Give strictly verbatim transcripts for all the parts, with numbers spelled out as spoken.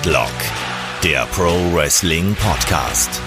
Headlock, der Pro Wrestling Podcast.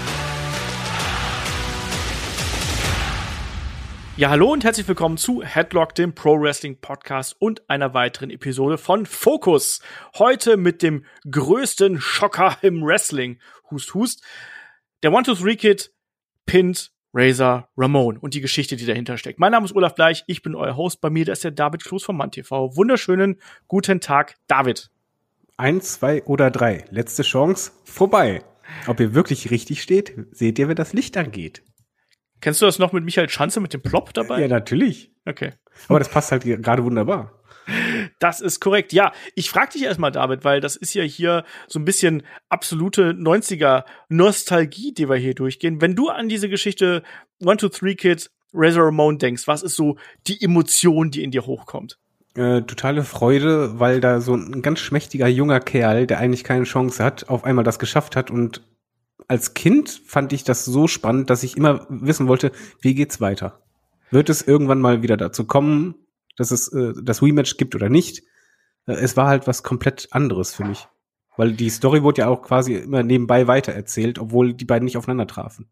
Ja, hallo und herzlich willkommen zu Headlock, dem Pro Wrestling Podcast und einer weiteren Episode von Focus. Heute mit dem größten Schocker im Wrestling. Hust, hust. Der one two three Kid pinnt Razor Ramon und die Geschichte, die dahinter steckt. Mein Name ist Olaf Bleich, ich bin euer Host. Bei mir, das ist der David Kloß von MannTV. Wunderschönen guten Tag, David. Eins, zwei oder drei. Letzte Chance, vorbei. Ob ihr wirklich richtig steht, seht ihr, wenn das Licht angeht. Kennst du das noch mit Michael Schanze mit dem Plop dabei? Ja, natürlich. Okay. Aber das passt halt gerade wunderbar. Das ist korrekt. Ja, ich frag dich erstmal, David, weil das ist ja hier so ein bisschen absolute neunziger-Nostalgie, die wir hier durchgehen. Wenn du an diese Geschichte one two three Kid, Razor Ramon denkst, was ist so die Emotion, die in dir hochkommt? Äh, totale Freude, weil da so ein ganz schmächtiger junger Kerl, der eigentlich keine Chance hat, auf einmal das geschafft hat. Und als Kind fand ich das so spannend, dass ich immer wissen wollte, wie geht's weiter? Wird es irgendwann mal wieder dazu kommen, dass es äh, das Rematch gibt oder nicht? Äh, es war halt was komplett anderes für mich. Weil die Story wurde ja auch quasi immer nebenbei weitererzählt, obwohl die beiden nicht aufeinander trafen.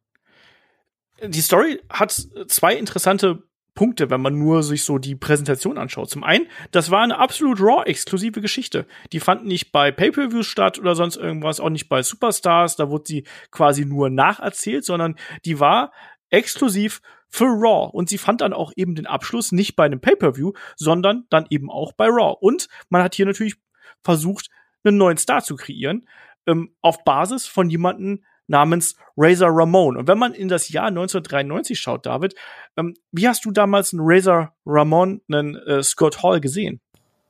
Die Story hat zwei interessante Punkte, wenn man nur sich so die Präsentation anschaut. Zum einen, das war eine absolut Raw-exklusive Geschichte. Die fand nicht bei Pay-Per-Views statt oder sonst irgendwas, auch nicht bei Superstars. Da wurde sie quasi nur nacherzählt, sondern die war exklusiv für Raw. Und sie fand dann auch eben den Abschluss nicht bei einem Pay-Per-View, sondern dann eben auch bei Raw. Und man hat hier natürlich versucht, einen neuen Star zu kreieren, ähm, auf Basis von jemandem namens Razor Ramon. Und wenn man in das Jahr neunzehnhundertdreiundneunzig schaut, David, ähm, wie hast du damals einen Razor Ramon, einen äh, Scott Hall gesehen?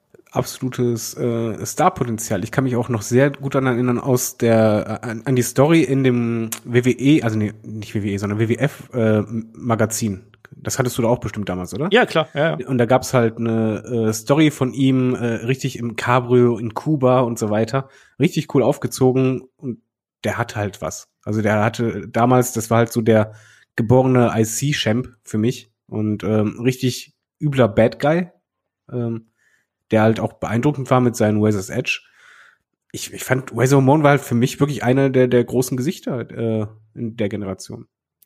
Absolutes äh, Starpotenzial. Ich kann mich auch noch sehr gut daran erinnern aus der an, an die Story in dem W W E, also nee, nicht W W E, sondern W W F äh, Magazin. Das hattest du da auch bestimmt damals, oder? Ja, klar. Ja, ja. Und da gab's halt eine äh, Story von ihm, äh, richtig im Cabrio in Kuba und so weiter. Richtig cool aufgezogen und der hatte halt was. Also der hatte damals, das war halt so der geborene I C-Champ für mich und ähm, richtig übler Bad Guy, ähm, der halt auch beeindruckend war mit seinen Razor's Edge. Ich, ich fand, Razor Ramon war halt für mich wirklich einer der, der großen Gesichter äh, in der Generation.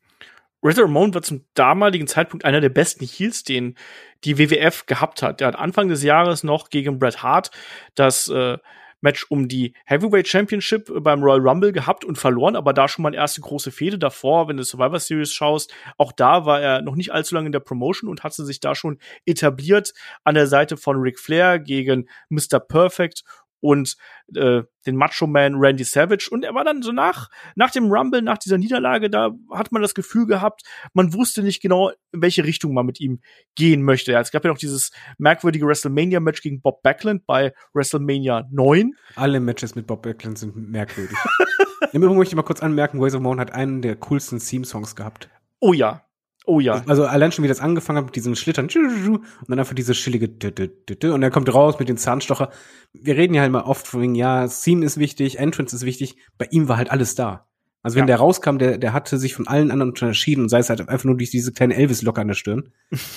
Razor Ramon war zum damaligen Zeitpunkt einer der besten Heels, den die W W F gehabt hat. Der hat Anfang des Jahres noch gegen Bret Hart das äh, Match um die Heavyweight Championship beim Royal Rumble gehabt und verloren, aber da schon mal eine erste große Fehde davor, wenn du Survivor Series schaust. Auch da war er noch nicht allzu lange in der Promotion und hatte sich da schon etabliert an der Seite von Ric Flair gegen Mister Perfect und äh, den Macho Man Randy Savage. Und er war dann so nach nach dem Rumble, nach dieser Niederlage, da hat man das Gefühl gehabt, man wusste nicht genau, in welche Richtung man mit ihm gehen möchte. Ja, es gab ja noch dieses merkwürdige WrestleMania-Match gegen Bob Backlund bei WrestleMania neun. Alle Matches mit Bob Backlund sind merkwürdig. Im Übrigen möchte ich mal kurz anmerken, Razor Ramon hat einen der coolsten Theme-Songs gehabt. Oh ja. Oh ja. Also allein schon, wie das angefangen hat mit diesen Schlittern und dann einfach diese chillige und er kommt raus mit den Zahnstocher. Wir reden ja halt mal oft von wegen, ja, Theme ist wichtig, Entrance ist wichtig. Bei ihm war halt alles da. Also wenn ja. der rauskam, der der hatte sich von allen anderen unterschieden und sei es halt einfach nur durch diese kleine Elvis-Locke an der Stirn.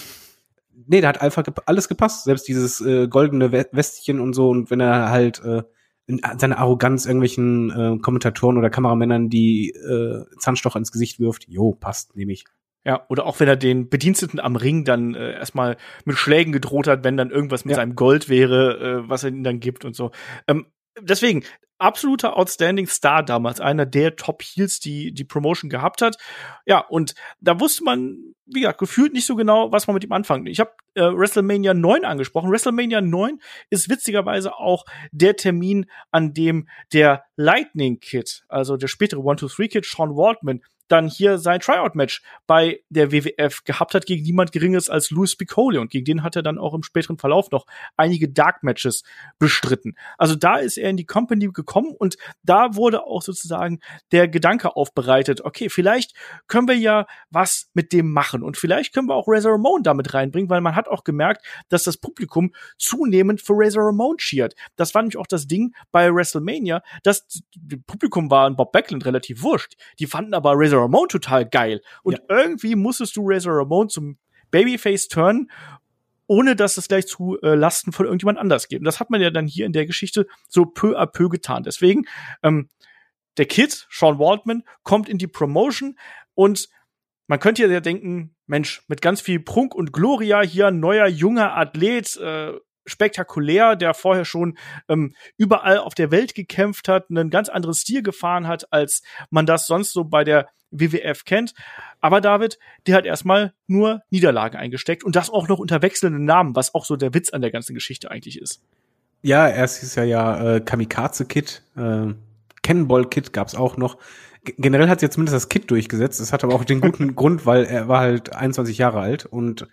Nee, da hat einfach alles gepasst. Selbst dieses äh, goldene Westchen und so. Und wenn er halt äh, in seiner Arroganz irgendwelchen äh, Kommentatoren oder Kameramännern die äh, Zahnstocher ins Gesicht wirft, jo, passt, nehme ich. Ja, oder auch wenn er den Bediensteten am Ring dann äh, erstmal mit Schlägen gedroht hat, wenn dann irgendwas mit ja. seinem Gold wäre, äh, was er ihnen dann gibt und so. Ähm, deswegen, absoluter Outstanding Star damals, einer der Top-Heels, die die Promotion gehabt hat. Ja, und da wusste man, wie gesagt, gefühlt nicht so genau, was man mit ihm anfangen. Ich habe äh, WrestleMania neun angesprochen. WrestleMania neun ist witzigerweise auch der Termin, an dem der Lightning Kid, also der spätere one two three Kid, Sean Waltman, dann hier sein Tryout-Match bei der W W F gehabt hat gegen niemand Geringes als Louis Spicolli. Und gegen den hat er dann auch im späteren Verlauf noch einige Dark-Matches bestritten. Also da ist er in die Company gekommen und da wurde auch sozusagen der Gedanke aufbereitet, okay, vielleicht können wir ja was mit dem machen und vielleicht können wir auch Razor Ramon damit reinbringen, weil man hat auch gemerkt, dass das Publikum zunehmend für Razor Ramon cheert. Das war nämlich auch das Ding bei WrestleMania, dass das Publikum war an Bob Backlund relativ wurscht. Die fanden aber Razor Ramon total geil. Und ja. irgendwie musstest du Razor Ramon zum Babyface turnen. ohne dass es gleich zu äh, Lasten von irgendjemand anders geht. Und das hat man ja dann hier in der Geschichte so peu à peu getan. Deswegen, ähm, der Kid, Sean Waltman, kommt in die Promotion und man könnte ja denken, Mensch, mit ganz viel Prunk und Gloria hier, ein neuer, junger Athlet, äh, spektakulär, der vorher schon ähm, überall auf der Welt gekämpft hat, einen ganz anderen Stil gefahren hat, als man das sonst so bei der W W F kennt. Aber David, der hat erstmal nur Niederlagen eingesteckt und das auch noch unter wechselnden Namen, was auch so der Witz an der ganzen Geschichte eigentlich ist. Ja, erst hieß ja ja äh, Kamikaze Kid, äh, Cannonball Kid gab's auch noch. G- generell hat sich ja zumindest das Kid durchgesetzt. Das hat aber auch den guten Grund, weil er war halt einundzwanzig Jahre alt und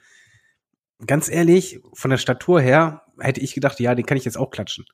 ganz ehrlich, von der Statur her hätte ich gedacht, ja, den kann ich jetzt auch klatschen.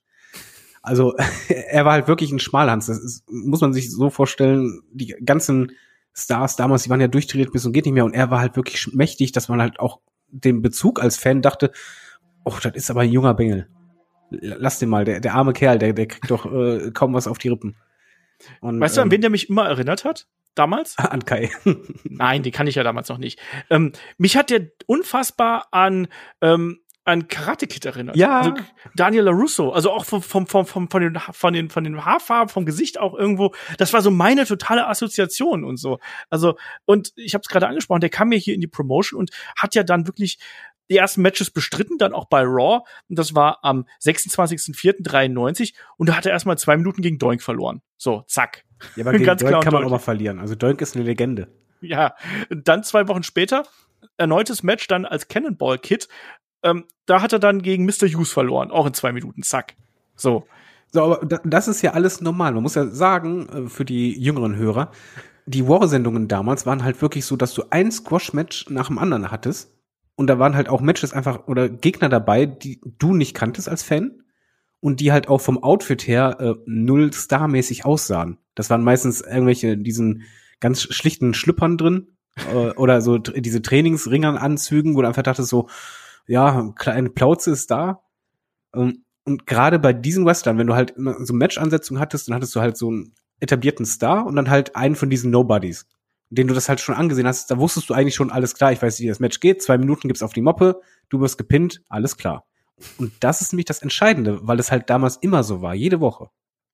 Also er war halt wirklich ein Schmalhans. Das ist, muss man sich so vorstellen, die ganzen Stars damals, die waren ja durchtrainiert bis und geht nicht mehr und er war halt wirklich mächtig, dass man halt auch den Bezug als Fan dachte, oh, das ist aber ein junger Bengel. Lass den mal, der, der arme Kerl, der, der kriegt doch äh, kaum was auf die Rippen. Und, weißt du, an ähm, wen der mich immer erinnert hat? Damals? An Kai. Nein, den kann ich ja damals noch nicht. Ähm, mich hat der unfassbar an ähm, an Karate Kid erinnert. Ja. Also Daniel LaRusso, also auch vom, vom, vom, vom, von den, von den, von den Haarfarben, vom Gesicht auch irgendwo. Das war so meine totale Assoziation und so. Also, und ich habe es gerade angesprochen, der kam ja hier in die Promotion und hat ja dann wirklich die ersten Matches bestritten, dann auch bei Raw. Und das war am sechsundzwanzigsten vierten dreiundneunzig und da hat er erstmal zwei Minuten gegen Doink verloren. So, zack. Ja, aber gegen Ganz Doink klar und kann man auch deutlich. mal verlieren. Also Doink ist eine Legende. Ja, dann zwei Wochen später, erneutes Match dann als Cannonball Kid. Ähm, da hat er dann gegen Mister Hughes verloren, auch in zwei Minuten, zack. So. So, aber da- das ist ja alles normal. Man muss ja sagen, äh, für die jüngeren Hörer, die War-Sendungen damals waren halt wirklich so, dass du ein Squash-Match nach dem anderen hattest. Und da waren halt auch Matches einfach oder Gegner dabei, die du nicht kanntest als Fan. Und die halt auch vom Outfit her äh, null starmäßig aussahen. Das waren meistens irgendwelche diesen ganz schlichten Schlüppern drin äh, oder so tr- diese Trainingsringern-Anzügen, wo du einfach dachtest so, ja, kleine Plauze ist da. Ähm, und gerade bei diesen Wrestlern, wenn du halt immer so Match-Ansetzungen hattest, dann hattest du halt so einen etablierten Star und dann halt einen von diesen Nobodies, den du das halt schon angesehen hast, da wusstest du eigentlich schon, alles klar, ich weiß, wie das Match geht, zwei Minuten gibt's auf die Moppe, du wirst gepinnt, alles klar. Und das ist nämlich das Entscheidende, weil es halt damals immer so war, jede Woche.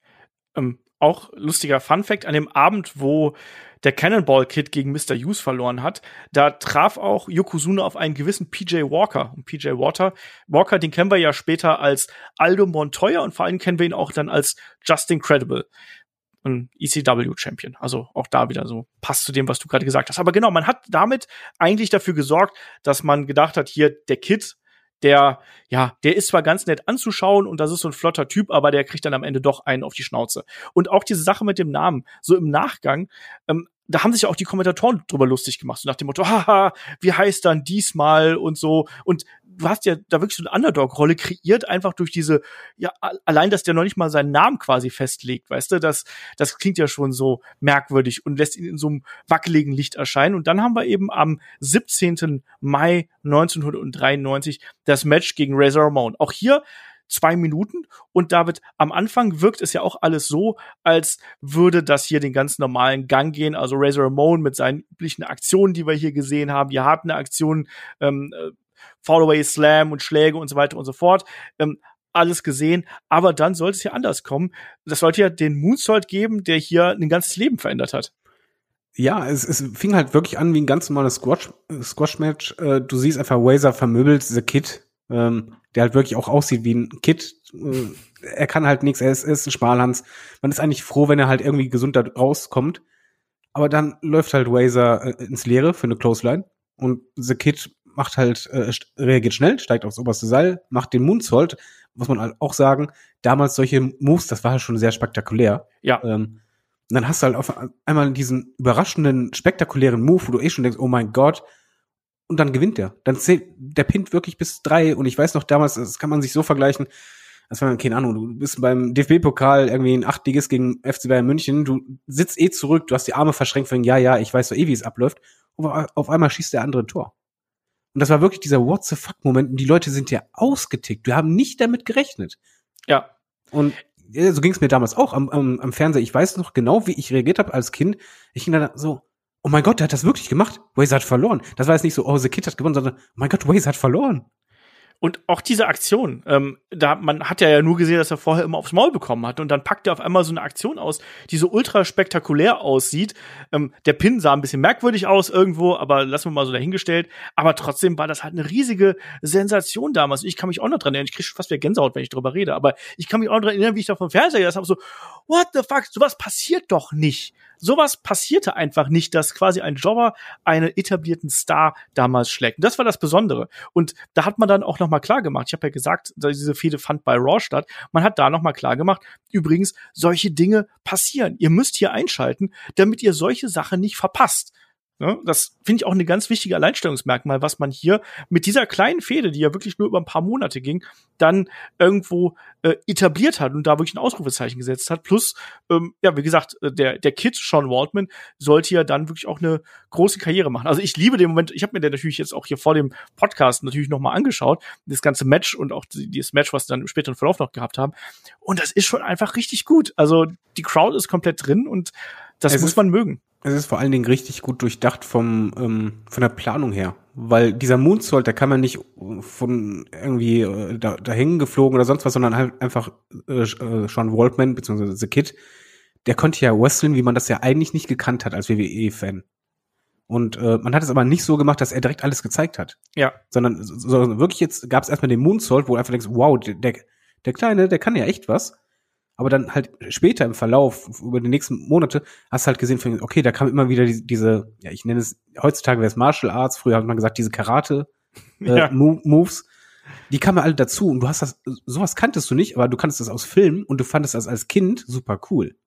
Ähm, auch lustiger Funfact, an dem Abend, wo der Cannonball Kid gegen Mister Hughes verloren hat, da traf auch Yokozuna auf einen gewissen P J Walker. Und P J Walker, Walker, den kennen wir ja später als Aldo Montoya und vor allem kennen wir ihn auch dann als Justin Credible. Ein E C W-Champion. Also auch da wieder so, passt zu dem, was du gerade gesagt hast. Aber genau, man hat damit eigentlich dafür gesorgt, dass man gedacht hat, hier, der Kid, der, ja, der ist zwar ganz nett anzuschauen und das ist so ein flotter Typ, aber der kriegt dann am Ende doch einen auf die Schnauze. Und auch diese Sache mit dem Namen, so im Nachgang, ähm, da haben sich auch die Kommentatoren drüber lustig gemacht, so nach dem Motto, haha, wie heißt dann diesmal und so. Und du hast ja da wirklich so eine Underdog-Rolle kreiert, einfach durch diese, ja, allein, dass der noch nicht mal seinen Namen quasi festlegt, weißt du, das, das klingt ja schon so merkwürdig und lässt ihn in so einem wackeligen Licht erscheinen. Und dann haben wir eben am siebzehnten Mai neunzehnhundertdreiundneunzig das Match gegen Razor Ramon. Auch hier zwei Minuten und David, am Anfang wirkt es ja auch alles so, als würde das hier den ganz normalen Gang gehen, also Razor Ramon mit seinen üblichen Aktionen, die wir hier gesehen haben, die harten Aktionen, ähm, Fallaway Slam und Schläge und so weiter und so fort, ähm, alles gesehen, aber dann sollte es ja anders kommen. Das sollte ja den Moonsault geben, der hier ein ganzes Leben verändert hat. Ja, es, es fing halt wirklich an wie ein ganz normales Squash, Squash-Match. Äh, du siehst einfach Razor vermöbelt, The Kid, ähm, der halt wirklich auch aussieht wie ein Kid. Äh, er kann halt nichts, er ist, er ist ein Schmalhans. Man ist eigentlich froh, wenn er halt irgendwie gesund da rauskommt. Aber dann läuft halt Razor äh, ins Leere für eine Clothesline und The Kid macht halt, äh, reagiert schnell, steigt aufs oberste Seil, macht den Moonsault. Muss man halt auch sagen, damals solche Moves, das war halt schon sehr spektakulär. Ja. Ähm, Und dann hast du halt auf einmal diesen überraschenden, spektakulären Move, wo du eh schon denkst, oh mein Gott. Und dann gewinnt der. Dann zählt, der pinnt wirklich bis drei. Und ich weiß noch damals, das kann man sich so vergleichen, als wenn man, keine Ahnung, du bist beim D F B-Pokal irgendwie ein Achtliges gegen F C Bayern München, du sitzt eh zurück, du hast die Arme verschränkt von, ja, ja, ich weiß doch eh, wie es abläuft. Und auf einmal schießt der andere ein Tor. Und das war wirklich dieser What the fuck-Moment. Und die Leute sind ja ausgetickt. Wir haben nicht damit gerechnet. Ja. Und ja, so ging es mir damals auch am, am, am Fernseher. Ich weiß noch genau, wie ich reagiert habe als Kind. Ich ging dann so, oh mein Gott, der hat das wirklich gemacht. Razor hat verloren. Das war jetzt nicht so, oh, The Kid hat gewonnen, sondern, oh mein Gott, Razor hat verloren. Und auch diese Aktion, ähm, da man hat ja nur gesehen, dass er vorher immer aufs Maul bekommen hat und dann packt er auf einmal so eine Aktion aus, die so ultra spektakulär aussieht. Ähm, der Pin sah ein bisschen merkwürdig aus irgendwo, aber lassen wir mal so dahingestellt. Aber trotzdem war das halt eine riesige Sensation damals. Ich kann mich auch noch dran erinnern, ich kriege schon fast wieder Gänsehaut, wenn ich drüber rede, aber ich kann mich auch noch dran erinnern, wie ich da vom Fernseher gesessen habe, so, what the fuck, sowas passiert doch nicht. Sowas passierte einfach nicht, dass quasi ein Jobber einen etablierten Star damals schlägt. Und das war das Besondere. Und da hat man dann auch noch mal klar gemacht, ich habe ja gesagt, diese Fehde fand bei Raw statt, man hat da noch mal klar gemacht, übrigens, solche Dinge passieren. Ihr müsst hier einschalten, damit ihr solche Sachen nicht verpasst. Ja, das finde ich auch eine ganz wichtige Alleinstellungsmerkmal, was man hier mit dieser kleinen Fehde, die ja wirklich nur über ein paar Monate ging, dann irgendwo äh, etabliert hat und da wirklich ein Ausrufezeichen gesetzt hat. Plus, ähm, ja, wie gesagt, der der Kid, Sean Waltman, sollte ja dann wirklich auch eine große Karriere machen. Also ich liebe den Moment, ich habe mir den natürlich jetzt auch hier vor dem Podcast natürlich noch mal angeschaut, das ganze Match und auch dieses Match, was sie dann im späteren Verlauf noch gehabt haben. Und das ist schon einfach richtig gut. Also die Crowd ist komplett drin und das es muss man mögen. Es ist vor allen Dingen richtig gut durchdacht vom ähm, von der Planung her, weil dieser Moonsault, der kann man nicht von irgendwie äh, da, dahin geflogen oder sonst was, sondern halt einfach äh, Sean Waltman beziehungsweise The Kid, der konnte ja wrestlen, wie man das ja eigentlich nicht gekannt hat als W W E-Fan. Und äh, man hat es aber nicht so gemacht, dass er direkt alles gezeigt hat. Ja. Sondern so, wirklich jetzt gab es erstmal den Moonsault, wo du einfach denkst, wow, der, der der Kleine, der kann ja echt was. Aber dann halt später im Verlauf, über die nächsten Monate, hast du halt gesehen, okay, da kam immer wieder die, diese, ja, ich nenne es, heutzutage wäre es Martial Arts, früher hat man gesagt, diese Karate äh, ja. Moves, die kamen alle dazu und du hast das, sowas kanntest du nicht, aber du kanntest das aus Filmen und du fandest das als Kind super cool.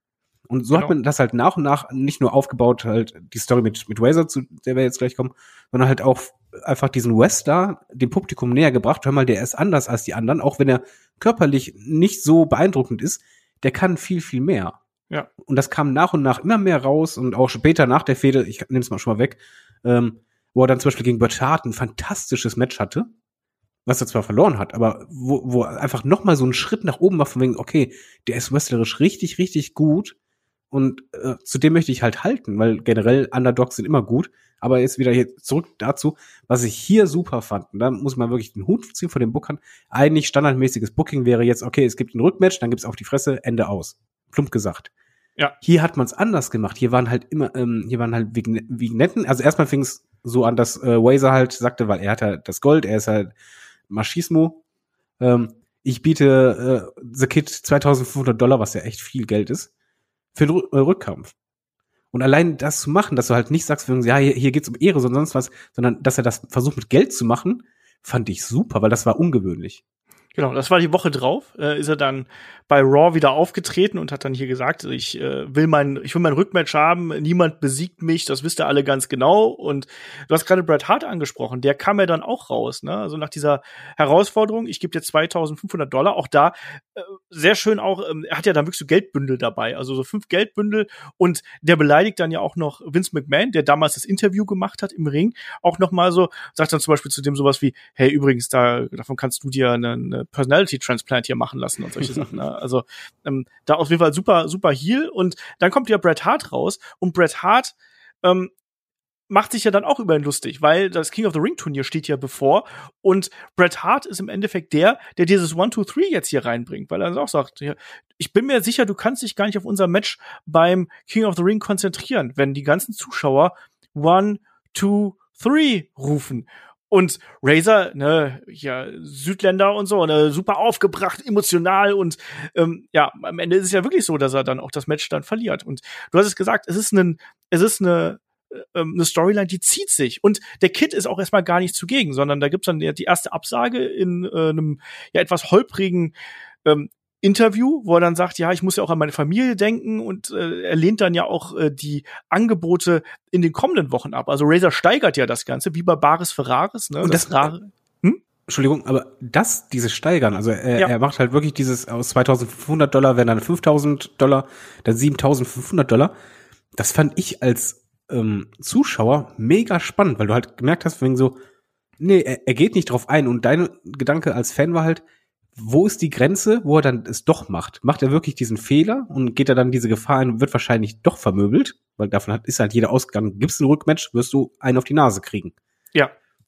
Und so genau. hat man das halt nach und nach nicht nur aufgebaut, halt die Story mit, mit Razor, zu der wir jetzt gleich kommen, sondern halt auch einfach diesen Wrestler dem Publikum näher gebracht. Hör mal, der ist anders als die anderen, auch wenn er körperlich nicht so beeindruckend ist, der kann viel, viel mehr. Ja. Und das kam nach und nach immer mehr raus und auch später nach der Fehde, ich nehme es mal schon mal weg, ähm, wo er dann zum Beispiel gegen Bret Hart ein fantastisches Match hatte, was er zwar verloren hat, aber wo, wo einfach noch mal so ein Schritt nach oben war, von wegen, okay, der ist wrestlerisch richtig, richtig gut und äh, zu dem möchte ich halt halten, weil generell Underdogs sind immer gut, aber jetzt wieder hier zurück dazu, was ich hier super fand, und da muss man wirklich den Hut ziehen von den Bookern, eigentlich standardmäßiges Booking wäre jetzt, okay, es gibt ein Rückmatch, dann gibt's auf die Fresse, Ende aus. Plump gesagt. Ja. Hier hat man es anders gemacht, hier waren halt immer, ähm, hier waren halt Vignetten, also erstmal fing es so an, dass äh, Razor halt sagte, weil er hat halt das Gold, er ist halt Machismo, ähm, ich biete äh, The Kid zweitausendfünfhundert Dollar, was ja echt viel Geld ist, für den R- äh, Rückkampf. Und allein das zu machen, dass du halt nicht sagst, ja, hier, hier geht's um Ehre, sondern sonst was, sondern dass er das versucht mit Geld zu machen, fand ich super, weil das war ungewöhnlich. Genau, das war die Woche drauf, äh, ist er dann bei Raw wieder aufgetreten und hat dann hier gesagt, ich äh, will mein ich will mein Rückmatch haben, niemand besiegt mich, das wisst ihr alle ganz genau. Und du hast gerade Bret Hart angesprochen, der kam ja dann auch raus, ne? Also nach dieser Herausforderung, ich gebe dir zweitausendfünfhundert Dollar, auch da äh, sehr schön auch, ähm, er hat ja dann wirklich so Geldbündel dabei, also so fünf Geldbündel und der beleidigt dann ja auch noch Vince McMahon, der damals das Interview gemacht hat im Ring, auch noch mal so, sagt dann zum Beispiel zu dem sowas wie, hey, übrigens, da davon kannst du dir eine, eine Personality Transplant hier machen lassen und solche Sachen. Ne? Also ähm, da auf jeden Fall super, super Heel. Und dann kommt ja Bret Hart raus und Bret Hart ähm, macht sich ja dann auch über ihn lustig, weil das King of the Ring Turnier steht ja bevor und Bret Hart ist im Endeffekt der, der dieses one two three jetzt hier reinbringt, weil er auch sagt, ich bin mir sicher, du kannst dich gar nicht auf unser Match beim King of the Ring konzentrieren, wenn die ganzen Zuschauer one two three rufen. Und Razor, ne, ja, Südländer und so, ne, super aufgebracht, emotional und ähm, ja, am Ende ist es ja wirklich so, dass er dann auch das Match dann verliert. Und du hast es gesagt, es ist ein, es ist eine, ähm, eine Storyline, die zieht sich. Und der Kid ist auch erstmal gar nicht zugegen, sondern da gibt's dann die erste Absage in äh, einem ja etwas holprigen ähm, Interview, wo er dann sagt, ja, ich muss ja auch an meine Familie denken und äh, er lehnt dann ja auch äh, die Angebote in den kommenden Wochen ab. Also Razor steigert ja das Ganze, wie bei Baris Ferraris. Ne? Und das, das Rare, hm? Entschuldigung, aber das, dieses Steigern, also er, ja. er macht halt wirklich dieses aus zweitausendfünfhundert Dollar werden dann fünftausend Dollar, dann siebentausendfünfhundert Dollar. Das fand ich als ähm, Zuschauer mega spannend, weil du halt gemerkt hast, wegen so, nee, er, er geht nicht drauf ein und dein Gedanke als Fan war halt, wo ist die Grenze, wo er dann es doch macht? Macht er wirklich diesen Fehler und geht er dann diese Gefahr ein und wird wahrscheinlich doch vermöbelt? Weil davon hat, ist halt jeder ausgegangen, gibst du ein Rückmatch, wirst du einen auf die Nase kriegen. Ja.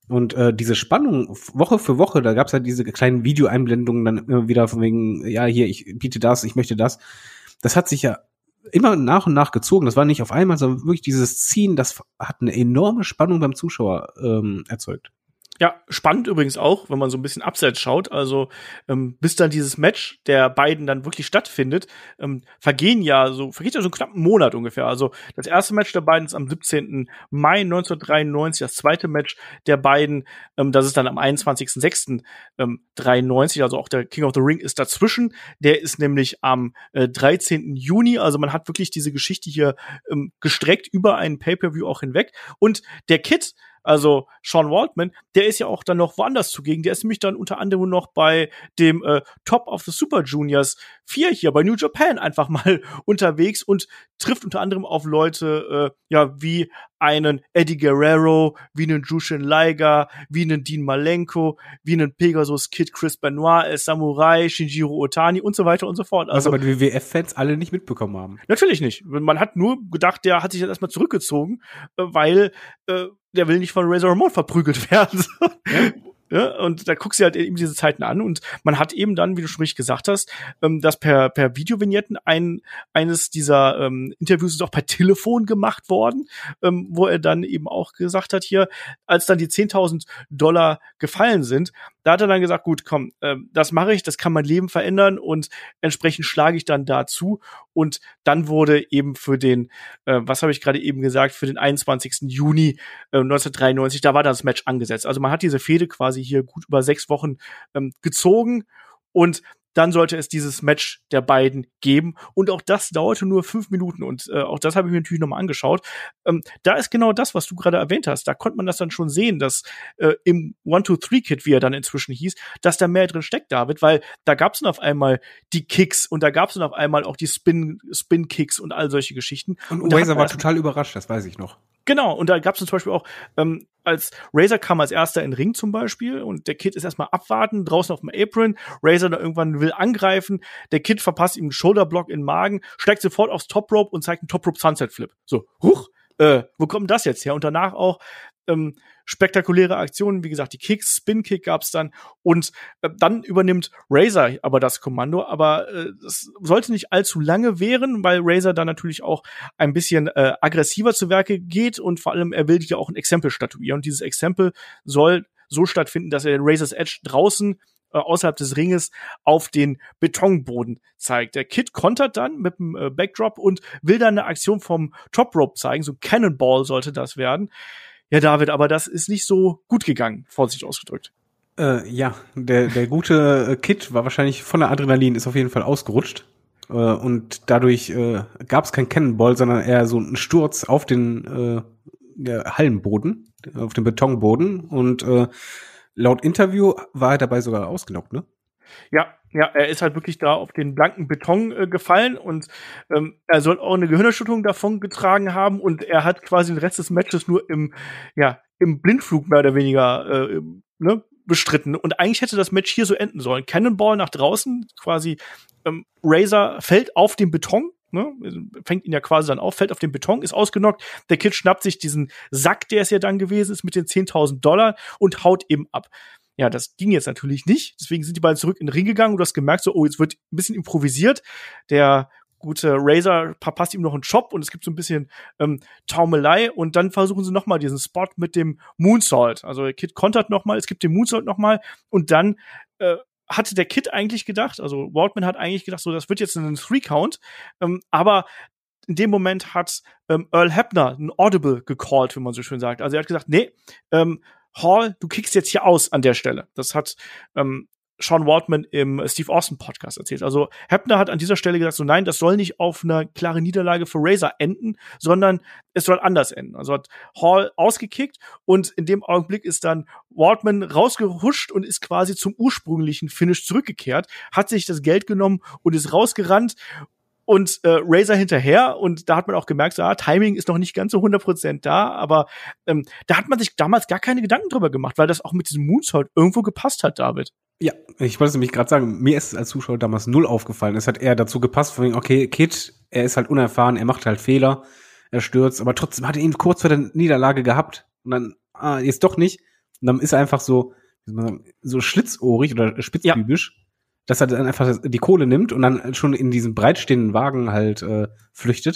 Und äh, diese Spannung Woche für Woche, da gab's ja diese kleinen Videoeinblendungen dann immer wieder von wegen, ja, hier, ich biete das, ich möchte das. Das hat sich ja immer nach und nach gezogen. Das war nicht auf einmal, sondern wirklich dieses Ziehen, das hat eine enorme Spannung beim Zuschauer ähm, erzeugt. Ja, spannend übrigens auch, wenn man so ein bisschen abseits schaut. Also ähm, bis dann dieses Match der beiden dann wirklich stattfindet, ähm, vergehen ja so vergeht ja so einen knappen Monat ungefähr. Also das erste Match der beiden ist am siebzehnten Mai neunzehnhundertdreiundneunzig, das zweite Match der beiden, ähm, das ist dann am einundzwanzigsten sechsten dreiundneunzig, also auch der King of the Ring ist dazwischen. Der ist nämlich am äh, dreizehnten Juni. Also man hat wirklich diese Geschichte hier ähm, gestreckt über einen Pay-Per-View auch hinweg. Und der Kid, also Sean Waltman, der ist ja auch dann noch woanders zugegen. Der ist nämlich dann unter anderem noch bei dem äh, Top of the Super Juniors vier hier bei New Japan einfach mal unterwegs und trifft unter anderem auf Leute äh, ja wie einen Eddie Guerrero, wie einen Jushin Liger, wie einen Dean Malenko, wie einen Pegasus Kid Chris Benoit, El Samurai, Shinjiro Otani und so weiter und so fort. Also, was aber die W W F-Fans alle nicht mitbekommen haben. Natürlich nicht. Man hat nur gedacht, der hat sich jetzt erstmal zurückgezogen, äh, weil äh, der will nicht von Razor Ramon verprügelt werden. Ja. Ja, und da guckst du halt eben diese Zeiten an und man hat eben dann, wie du schon richtig gesagt hast, ähm, das per per Videovignetten ein eines dieser ähm, Interviews ist auch per Telefon gemacht worden, ähm, wo er dann eben auch gesagt hat hier, als dann die zehntausend Dollar gefallen sind, da hat er dann gesagt, gut, komm, ähm, das mache ich, das kann mein Leben verändern und entsprechend schlage ich dann dazu und dann wurde eben für den, äh, was habe ich gerade eben gesagt, für den einundzwanzigsten Juni äh, neunzehnhundertdreiundneunzig, da war das Match angesetzt. Also man hat diese Fehde quasi hier gut über sechs Wochen ähm, gezogen und dann sollte es dieses Match der beiden geben. Und auch das dauerte nur fünf Minuten. Und äh, auch das habe ich mir natürlich nochmal angeschaut. Ähm, da ist genau das, was du gerade erwähnt hast. Da konnte man das dann schon sehen, dass äh, im one two three Kid, wie er dann inzwischen hieß, dass da mehr drin steckt, David. Weil da gab es dann auf einmal die Kicks und da gab es dann auf einmal auch die Spin, Spin-Kicks und all solche Geschichten. Und, und Razor war total überrascht, das weiß ich noch. Genau, und da gab es zum Beispiel auch, ähm, als Razor kam als erster in den Ring zum Beispiel und der Kid ist erstmal abwarten, draußen auf dem Apron, Razor dann irgendwann will angreifen, der Kid verpasst ihm einen Shoulderblock in den Magen, steigt sofort aufs Top Rope und zeigt einen Top Rope Sunset Flip. So, huch, äh, wo kommt das jetzt her? Und danach auch ähm, spektakuläre Aktionen, wie gesagt, die Kicks, Spin-Kick gab's dann und äh, dann übernimmt Razor aber das Kommando, aber äh, das sollte nicht allzu lange währen, weil Razor dann natürlich auch ein bisschen äh, aggressiver zu Werke geht und vor allem er will ja auch ein Exempel statuieren und dieses Exempel soll so stattfinden, dass er den Razor's Edge draußen äh, außerhalb des Ringes auf den Betonboden zeigt. Der Kid kontert dann mit dem äh, Backdrop und will dann eine Aktion vom Top Rope zeigen, so Cannonball sollte das werden. Ja, David, aber das ist nicht so gut gegangen, vorsichtig ausgedrückt. Äh, ja, der der gute äh, Kid war wahrscheinlich voller Adrenalin, ist auf jeden Fall ausgerutscht. Äh, und dadurch äh, gab es kein Cannonball, sondern eher so einen Sturz auf den äh, ja, Hallenboden, auf den Betonboden. Und äh, laut Interview war er dabei sogar ausgenockt, ne? Ja, ja, er ist halt wirklich da auf den blanken Beton äh, gefallen und ähm, er soll auch eine Gehirnerschütterung davon getragen haben und er hat quasi den Rest des Matches nur im, ja, im Blindflug mehr oder weniger äh, ne, bestritten. Und eigentlich hätte das Match hier so enden sollen. Cannonball nach draußen, quasi ähm, Razor fällt auf den Beton, ne, fängt ihn ja quasi dann auf, fällt auf den Beton, ist ausgenockt. Der Kid schnappt sich diesen Sack, der es ja dann gewesen ist, mit den zehntausend Dollar und haut eben ab. Ja, das ging jetzt natürlich nicht. Deswegen sind die beiden zurück in den Ring gegangen und du hast gemerkt, so, oh, jetzt wird ein bisschen improvisiert. Der gute Razor verpasst ihm noch einen Chop und es gibt so ein bisschen ähm, Taumelei und dann versuchen sie noch mal diesen Spot mit dem Moonsault. Also der Kid kontert noch mal, es gibt den Moonsault noch mal und dann äh, hatte der Kid eigentlich gedacht, also Waltman hat eigentlich gedacht, so, das wird jetzt ein Three-Count, ähm, aber in dem Moment hat ähm, Earl Hebner ein Audible gecallt, wie man so schön sagt. Also er hat gesagt, nee, ähm, Hall, du kickst jetzt hier aus an der Stelle. Das hat ähm, Sean Waltman im Steve Austin Podcast erzählt. Also Hebner hat an dieser Stelle gesagt, so nein, das soll nicht auf einer klare Niederlage für Razor enden, sondern es soll anders enden. Also hat Hall ausgekickt und in dem Augenblick ist dann Waltman rausgehuscht und ist quasi zum ursprünglichen Finish zurückgekehrt, hat sich das Geld genommen und ist rausgerannt und äh, Razor hinterher und da hat man auch gemerkt, so, ah, Timing ist noch nicht ganz so hundert Prozent da, aber ähm, da hat man sich damals gar keine Gedanken drüber gemacht, weil das auch mit diesem Moonsault irgendwo gepasst hat, David. Ja, ich wollte es nämlich gerade sagen, mir ist es als Zuschauer damals null aufgefallen. Es hat eher dazu gepasst, von wegen, okay, Kid, er ist halt unerfahren, er macht halt Fehler, er stürzt, aber trotzdem hat er ihn kurz vor der Niederlage gehabt und dann, ah, jetzt doch nicht. Und dann ist er einfach so, wie soll man sagen, so schlitzohrig oder spitzbübisch, ja. dass er dann einfach die Kohle nimmt und dann schon in diesen breitstehenden Wagen halt äh, flüchtet.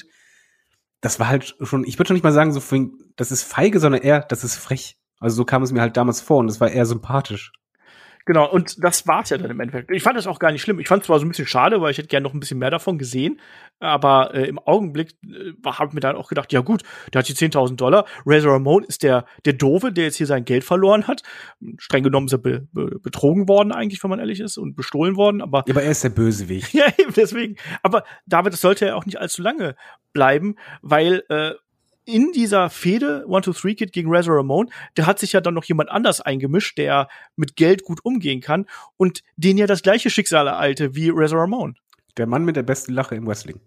Das war halt schon, ich würde schon nicht mal sagen, so das ist feige, sondern eher, das ist frech. Also so kam es mir halt damals vor und das war eher sympathisch. Genau, und das war's ja dann im Endeffekt. Ich fand das auch gar nicht schlimm. Ich fand es zwar so ein bisschen schade, weil ich hätte gerne noch ein bisschen mehr davon gesehen, aber äh, im Augenblick äh, habe ich mir dann auch gedacht, ja gut, der hat die zehntausend Dollar. Razor Ramon ist der der Doofe, der jetzt hier sein Geld verloren hat. Streng genommen ist er be- be- betrogen worden eigentlich, wenn man ehrlich ist, und bestohlen worden. Aber, ja, aber er ist der Bösewicht. Ja, eben deswegen. Aber David, das sollte ja auch nicht allzu lange bleiben, weil äh, in dieser Fehde one two three Kid gegen Razor Ramon, der hat sich ja dann noch jemand anders eingemischt, der mit Geld gut umgehen kann und den ja das gleiche Schicksal ereilte wie Razor Ramon. Der Mann mit der besten Lache im Wrestling.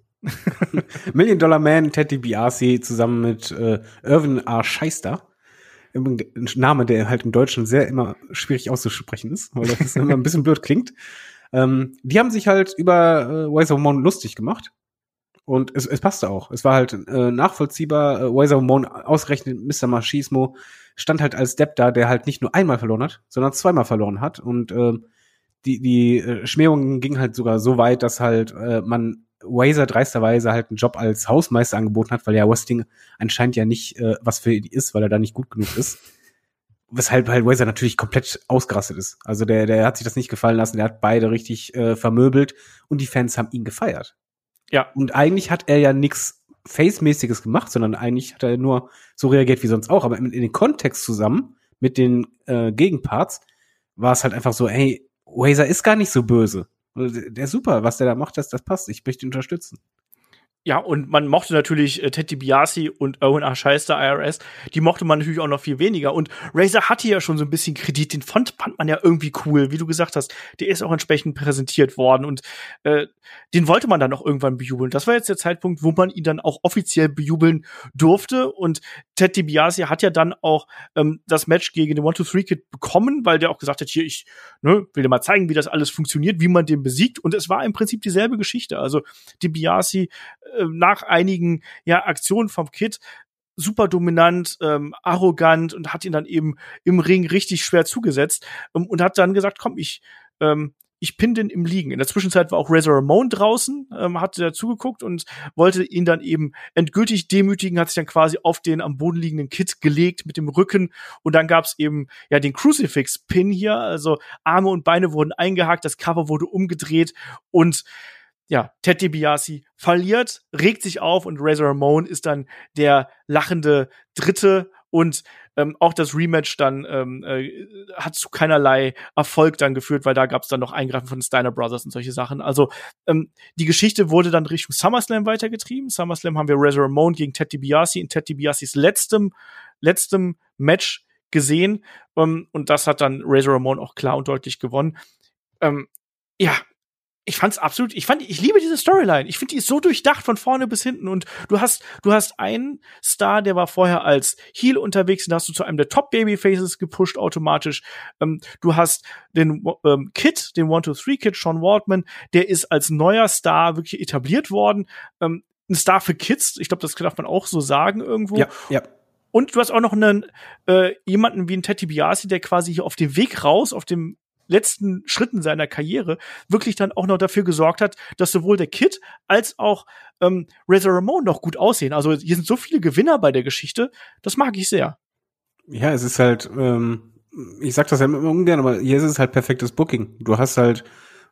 Million Dollar Man, Ted DiBiase zusammen mit äh, Irvin A. Scheister. Ein Name, der halt im Deutschen sehr immer schwierig auszusprechen ist, weil das immer ein bisschen blöd klingt. Ähm, die haben sich halt über äh, Razor Ramon lustig gemacht. Und es, es passte auch. Es war halt äh, nachvollziehbar. Äh, Razor Ramon, ausgerechnet Mister Machismo, stand halt als Depp da, der halt nicht nur einmal verloren hat, sondern zweimal verloren hat. Und äh, die die äh, Schmähungen gingen halt sogar so weit, dass halt äh, man Razor dreisterweise halt einen Job als Hausmeister angeboten hat, weil ja Wrestling anscheinend ja nicht äh, was für ihn ist, weil er da nicht gut genug ist. Weshalb halt Razor natürlich komplett ausgerastet ist. Also der der hat sich das nicht gefallen lassen. Der hat beide richtig äh, vermöbelt und die Fans haben ihn gefeiert. Ja. Und eigentlich hat er ja nichts Face-mäßiges gemacht, sondern eigentlich hat er nur so reagiert wie sonst auch. Aber in, in den Kontext zusammen mit den äh, Gegenparts war es halt einfach so, hey, Razor ist gar nicht so böse. Der ist super, was der da macht, das, das passt. Ich möchte ihn unterstützen. Ja, und man mochte natürlich äh, Ted DiBiase und Irwin A. Scheister, I R S, die mochte man natürlich auch noch viel weniger. Und Razor hatte ja schon so ein bisschen Kredit, den fand, fand man ja irgendwie cool, wie du gesagt hast. Der ist auch entsprechend präsentiert worden und äh, den wollte man dann auch irgendwann bejubeln. Das war jetzt der Zeitpunkt, wo man ihn dann auch offiziell bejubeln durfte. Und Ted DiBiase hat ja dann auch ähm, das Match gegen den one two three Kid bekommen, weil der auch gesagt hat, hier, ich ne, will dir mal zeigen, wie das alles funktioniert, wie man den besiegt. Und es war im Prinzip dieselbe Geschichte. Also DiBiase nach einigen ja, Aktionen vom Kid super dominant, ähm, arrogant und hat ihn dann eben im Ring richtig schwer zugesetzt ähm, und hat dann gesagt, komm, ich ähm, ich pin den im Liegen. In der Zwischenzeit war auch Razor Ramon draußen, ähm, hat da zugeguckt und wollte ihn dann eben endgültig demütigen, hat sich dann quasi auf den am Boden liegenden Kid gelegt mit dem Rücken und dann gab's eben ja den Crucifix-Pin hier, also Arme und Beine wurden eingehakt, das Cover wurde umgedreht und ja, Ted DiBiase verliert, regt sich auf und Razor Ramon ist dann der lachende Dritte und ähm, auch das Rematch dann ähm, äh, hat zu keinerlei Erfolg dann geführt, weil da gab es dann noch Eingreifen von den Steiner Brothers und solche Sachen. Also ähm, die Geschichte wurde dann Richtung SummerSlam weitergetrieben. SummerSlam haben wir Razor Ramon gegen Ted DiBiase in Ted DiBiases letztem letztem Match gesehen ähm, und das hat dann Razor Ramon auch klar und deutlich gewonnen. Ähm, ja, ich fand's absolut, ich fand, ich liebe diese Storyline. Ich finde, die ist so durchdacht von vorne bis hinten und du hast, du hast einen Star, der war vorher als Heel unterwegs und da hast du zu einem der Top Babyfaces gepusht automatisch. Ähm, du hast den ähm, Kid, den one two three Kid, Sean Waltman, der ist als neuer Star wirklich etabliert worden. Ähm, ein Star für Kids, ich glaube, das darf man auch so sagen irgendwo. Ja, ja. Und du hast auch noch einen, äh, jemanden wie einen Ted DiBiase, der quasi hier auf dem Weg raus, auf dem letzten Schritten seiner Karriere wirklich dann auch noch dafür gesorgt hat, dass sowohl der Kid als auch ähm, Razor Ramon noch gut aussehen. Also hier sind so viele Gewinner bei der Geschichte, das mag ich sehr. Ja, es ist halt, ähm, ich sag das ja immer ungern, aber hier ist es halt perfektes Booking. Du hast halt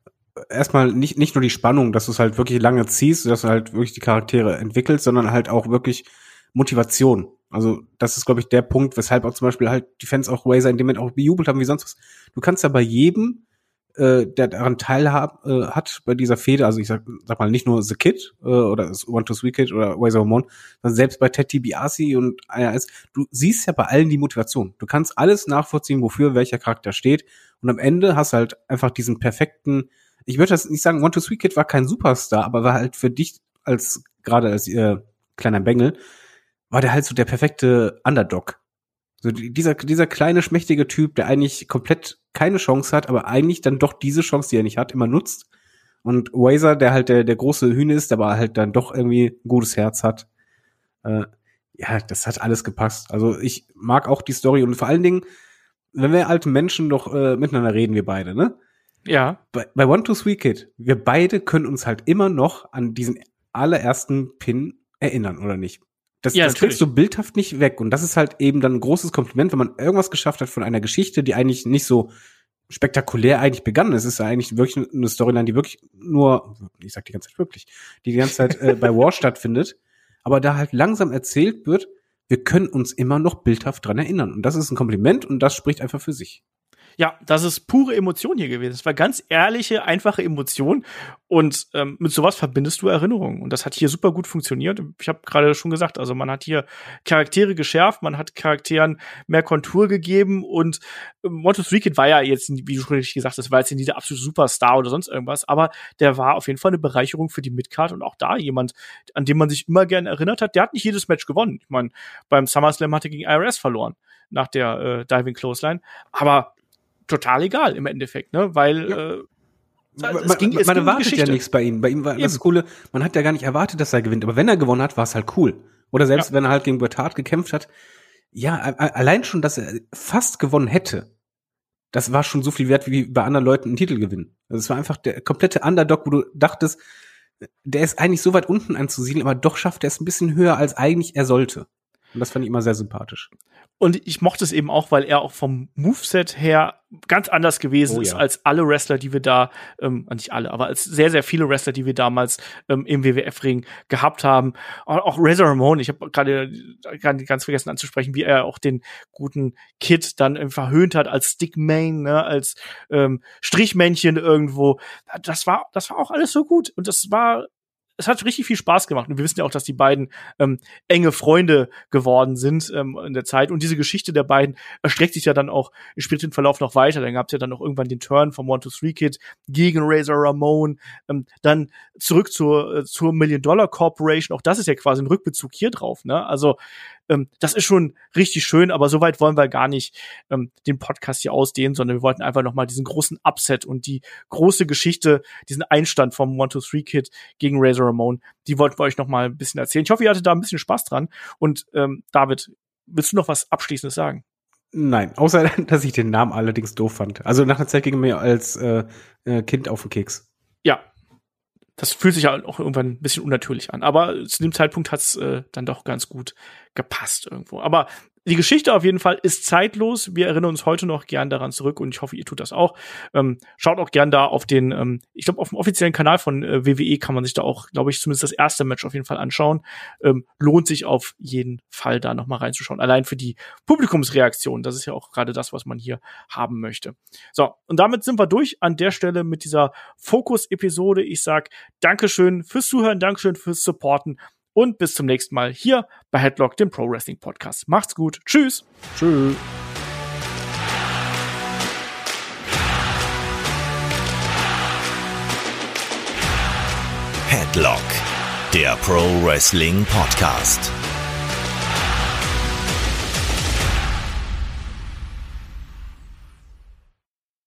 erstmal nicht nicht nur die Spannung, dass du es halt wirklich lange ziehst, dass du halt wirklich die Charaktere entwickelst, sondern halt auch wirklich Motivation. Also das ist, glaube ich, der Punkt, weshalb auch zum Beispiel halt die Fans auch Razor in dem Moment auch bejubelt haben wie sonst was. Du kannst ja bei jedem, äh, der daran teilhabt äh, hat bei dieser Fehde, also ich sag, sag mal nicht nur The Kid äh, oder das one two three Kid oder Razor Ramon, sondern selbst bei Ted DiBiase und I R S, du siehst ja bei allen die Motivation. Du kannst alles nachvollziehen, wofür welcher Charakter steht und am Ende hast du halt einfach diesen perfekten, ich würde das nicht sagen, one two three Kid war kein Superstar, aber war halt für dich als, gerade als äh, kleiner Bengel, war der halt so der perfekte Underdog. So dieser dieser kleine, schmächtige Typ, der eigentlich komplett keine Chance hat, aber eigentlich dann doch diese Chance, die er nicht hat, immer nutzt. Und Razor, der halt der der große Hühne ist, aber halt dann doch irgendwie ein gutes Herz hat. Äh, ja, das hat alles gepasst. Also ich mag auch die Story und vor allen Dingen, wenn wir alte Menschen doch äh, miteinander reden, wir beide, ne? Ja. Bei, bei One Two Three Kid, wir beide können uns halt immer noch an diesen allerersten Pin erinnern, oder nicht? Das, ja, das kriegst du bildhaft nicht weg. Und das ist halt eben dann ein großes Kompliment, wenn man irgendwas geschafft hat von einer Geschichte, die eigentlich nicht so spektakulär eigentlich begann. Es ist ja eigentlich wirklich eine Storyline, die wirklich nur, ich sag die ganze Zeit wirklich, die die ganze Zeit äh, bei War stattfindet, aber da halt langsam erzählt wird, wir können uns immer noch bildhaft dran erinnern. Und das ist ein Kompliment und das spricht einfach für sich. Ja, das ist pure Emotion hier gewesen. Es war ganz ehrliche, einfache Emotion. Und ähm, mit sowas verbindest du Erinnerungen. Und das hat hier super gut funktioniert. Ich habe gerade schon gesagt, also man hat hier Charaktere geschärft, man hat Charakteren mehr Kontur gegeben. Und ähm, One Two Three Kid war ja jetzt, wie du schon richtig gesagt hast, war jetzt nicht der absolute Superstar oder sonst irgendwas. Aber der war auf jeden Fall eine Bereicherung für die Midcard. Und auch da jemand, an dem man sich immer gerne erinnert hat. Der hat nicht jedes Match gewonnen. Ich meine, beim SummerSlam hat er gegen I R S verloren nach der äh, Diving Clothesline. Aber total egal im Endeffekt, ne, weil ja. äh, es ging, man, man erwartet ja nichts bei ihm. Bei ihm war Eben. Das Coole, man hat ja gar nicht erwartet, dass er gewinnt. Aber wenn er gewonnen hat, war es halt cool. Oder selbst ja. wenn er halt gegen Bret Hart gekämpft hat, ja, allein schon, dass er fast gewonnen hätte, das war schon so viel wert, wie bei anderen Leuten einen Titel gewinnen. Also es war einfach der komplette Underdog, wo du dachtest, der ist eigentlich so weit unten anzusiedeln, aber doch schafft er es ein bisschen höher, als eigentlich er sollte. Und das fand ich immer sehr sympathisch. Und ich mochte es eben auch, weil er auch vom Moveset her ganz anders gewesen oh, ist ja. als alle Wrestler, die wir da, ähm, nicht alle, aber als sehr, sehr viele Wrestler, die wir damals ähm, im W W F-Ring gehabt haben. Auch, auch Razor Ramon, ich habe gerade ganz vergessen anzusprechen, wie er auch den guten Kid dann verhöhnt hat als Stickman, ne, als ähm, Strichmännchen irgendwo. Das war, das war auch alles so gut. Und das war Es hat richtig viel Spaß gemacht. Und wir wissen ja auch, dass die beiden ähm, enge Freunde geworden sind ähm, in der Zeit. Und diese Geschichte der beiden erstreckt sich ja dann auch im späteren Verlauf noch weiter. Dann gab es ja dann auch irgendwann den Turn vom One Two Three Kid gegen Razor Ramon. Ähm, dann zurück zur, äh, zur Million Dollar Corporation. Auch das ist ja quasi ein Rückbezug hier drauf, ne? Also ähm, das ist schon richtig schön, aber soweit wollen wir gar nicht ähm, den Podcast hier ausdehnen, sondern wir wollten einfach noch mal diesen großen Upset und die große Geschichte, diesen Einstand vom One Two Three Kid gegen Razor Ramon, die wollten wir euch noch mal ein bisschen erzählen. Ich hoffe, ihr hattet da ein bisschen Spaß dran. Und ähm, David, willst du noch was Abschließendes sagen? Nein, außer, dass ich den Namen allerdings doof fand. Also nach einer Zeit ging mir als äh, Kind auf den Keks. Ja, das fühlt sich ja auch irgendwann ein bisschen unnatürlich an. Aber zu dem Zeitpunkt hat's äh, dann doch ganz gut gepasst irgendwo. Aber die Geschichte auf jeden Fall ist zeitlos. Wir erinnern uns heute noch gern daran zurück und ich hoffe, ihr tut das auch. Ähm, schaut auch gern da auf den, ähm, ich glaube, auf dem offiziellen Kanal von äh, W W E kann man sich da auch, glaube ich, zumindest das erste Match auf jeden Fall anschauen. Ähm, lohnt sich auf jeden Fall da noch mal reinzuschauen. Allein für die Publikumsreaktion. Das ist ja auch gerade das, was man hier haben möchte. So, und damit sind wir durch an der Stelle mit dieser Fokus-Episode. Ich sag Dankeschön fürs Zuhören, Dankeschön fürs Supporten. Und bis zum nächsten Mal hier bei Headlock, dem Pro Wrestling Podcast. Macht's gut. Tschüss. Tschüss. Headlock, der Pro Wrestling Podcast.